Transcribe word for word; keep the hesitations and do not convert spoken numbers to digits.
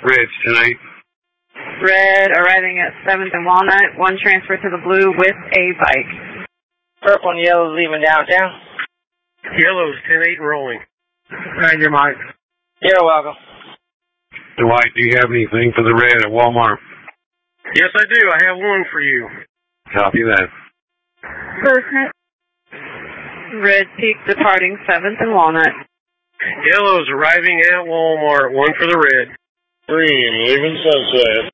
Reds tonight. Red arriving at seventh and Walnut. One transfer to the blue with a bike. Purple and yellow leaving downtown. Yellow's ten eight and rolling. Thank you, Mike. You're welcome. Dwight, do you have anything for the red at Walmart? Yes, I do. I have one for you. Copy that. Perfect. Red Peak departing seventh and Walnut. Yellow's arriving at Walmart. One for the red. Green leaving Sunset.